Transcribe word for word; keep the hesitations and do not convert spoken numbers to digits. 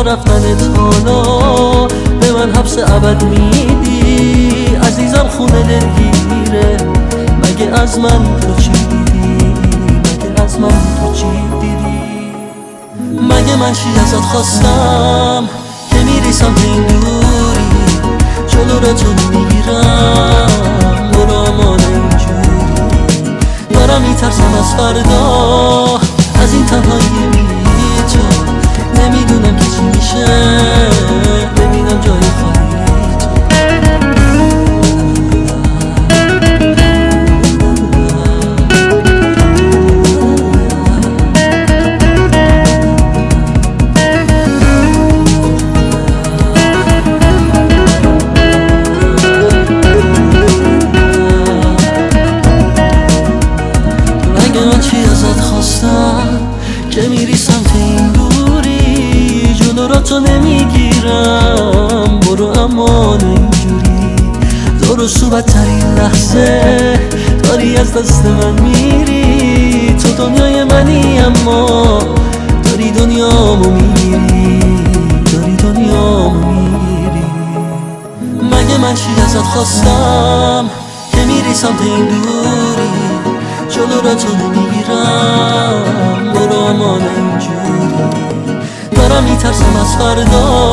رفتنت حالا به من حبس ابد میدی. عزیزم خونه دلگیره، مگه از من تو چی دیدی؟ مگه از من تو چی دیدی؟ مگه من چی ازت خواستم که میری سمت این دوری؟ جلو را تو میگیرم برو امان اینجوری. دارم میترسم از فردا، از این تنهایی بی تو. نمیدونم که چی میشه، ببینم جای خالی که میری سمت این دوری. جلو را تو نمیگیرم برو امان اینجوری. درست و بدترین لحظه داری از دست من میری. تو دنیای منی اما داری دنیامو میگیری، داری دنیامو میگیری. مگه من چی ازت خواستم که میری سمت این دوری؟ جلو را تو نمیگیرم برو امان اینجوری. دارم میترسم از فردا،